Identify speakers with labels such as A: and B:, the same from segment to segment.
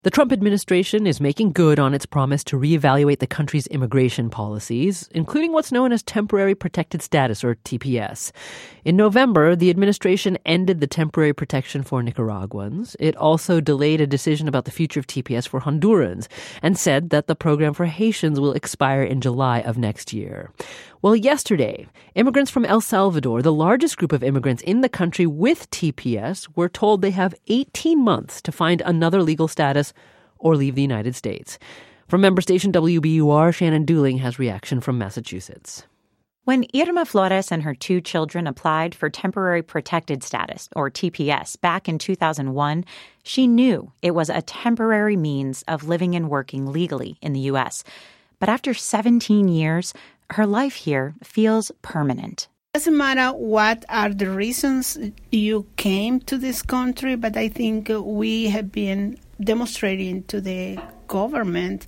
A: The Trump administration is making good on its promise to reevaluate the country's immigration policies, including what's known as Temporary Protected Status, or TPS. In November, the administration ended the temporary protection for Nicaraguans. It also delayed a decision about the future of TPS for Hondurans and said that the program for Haitians will expire in July of next year. Well, yesterday, immigrants from El Salvador, the largest group of immigrants in the country with TPS, were told they have 18 months to find another legal status or leave the United States. From member station WBUR, Shannon Dooling has reaction from Massachusetts.
B: When Irma Flores and her 2 children applied for Temporary Protected Status, or TPS, back in 2001, she knew it was a temporary means of living and working legally in the U.S. But after 17 years, her life here feels permanent.
C: Doesn't matter what are the reasons you came to this country, but I think we have been demonstrating to the government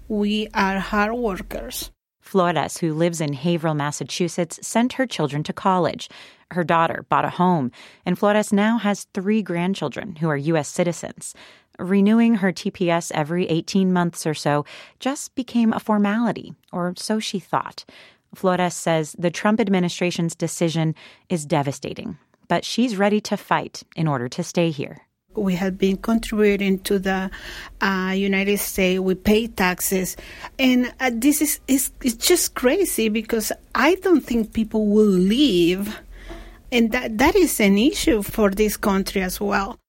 C: we are hard workers.
B: Flores, who lives in Haverhill, Massachusetts, sent her children to college. Her daughter bought a home, and Flores now has 3 grandchildren who are U.S. citizens. Renewing her TPS every 18 months or so just became a formality, or so she thought. Flores says the Trump administration's decision is devastating, but she's ready to fight in order to stay here.
C: We have been contributing to the United States. We pay taxes. And this is it's just crazy because I don't think people will leave. And that is an issue for this country as well.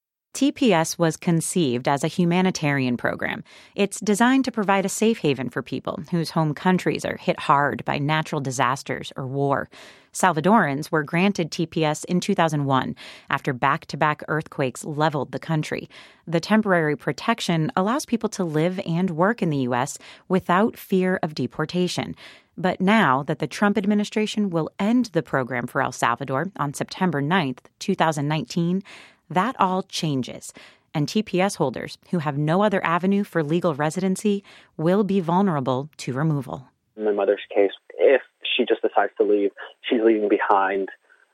B: TPS was conceived as a humanitarian program. It's designed to provide a safe haven for people whose home countries are hit hard by natural disasters or war. Salvadorans were granted TPS in 2001 after back-to-back earthquakes leveled the country. The temporary protection allows people to live and work in the U.S. without fear of deportation. But now that the Trump administration will end the program for El Salvador on September 9th, 2019, that all changes, and TPS holders who have no other avenue for legal residency will be vulnerable to removal.
D: In my mother's case, if she just decides to leave, she's leaving behind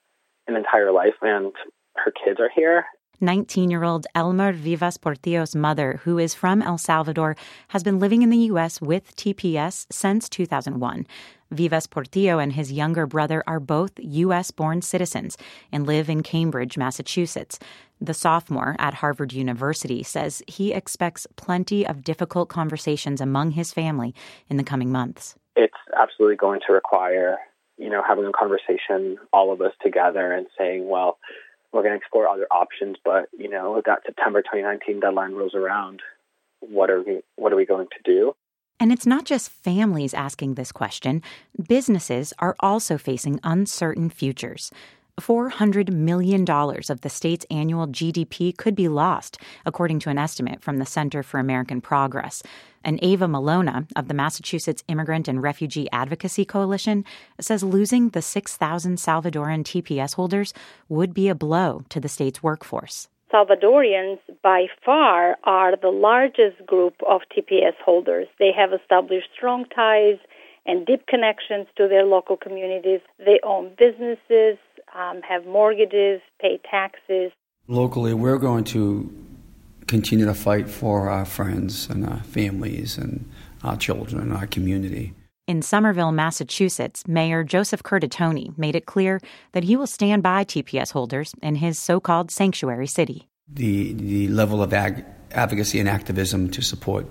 D: an entire life, and her kids are here.
B: 19-year-old Elmer Vivas Portillo's mother, who is from El Salvador, has been living in the U.S. with TPS since 2001. Vivas Portillo and his younger brother are both U.S.-born citizens and live in Cambridge, Massachusetts. The sophomore at Harvard University says he expects plenty of difficult conversations among his family in the coming months.
D: It's absolutely going to require, having a conversation, all of us together, and saying, well, we're going to explore other options, but, that September 2019 deadline rolls around, what are we going to do?
B: And it's not just families asking this question. Businesses are also facing uncertain futures. $400 million of the state's annual GDP could be lost, according to an estimate from the Center for American Progress. And Ava Malona of the Massachusetts Immigrant and Refugee Advocacy Coalition says losing the 6,000 Salvadoran TPS holders would be a blow to the state's workforce.
E: Salvadorians, by far, are the largest group of TPS holders. They have established strong ties and deep connections to their local communities. They own businesses, have mortgages, pay taxes.
F: Locally, we're going to continue to fight for our friends and our families and our children and our community.
B: In Somerville, Massachusetts, Mayor Joseph Curtatone made it clear that he will stand by TPS holders in his so-called sanctuary city.
F: The level of advocacy and activism to support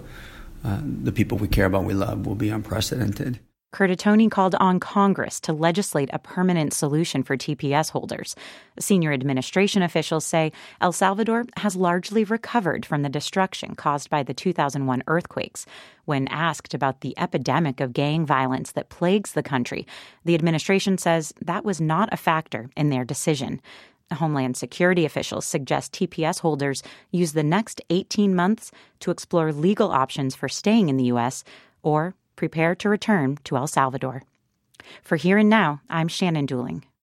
F: the people we care about, we love, will be unprecedented.
B: Curtatone called on Congress to legislate a permanent solution for TPS holders. Senior administration officials say El Salvador has largely recovered from the destruction caused by the 2001 earthquakes. When asked about the epidemic of gang violence that plagues the country, the administration says that was not a factor in their decision. Homeland Security officials suggest TPS holders use the next 18 months to explore legal options for staying in the U.S. or prepare to return to El Salvador. For Here and Now, I'm Shannon Dooling.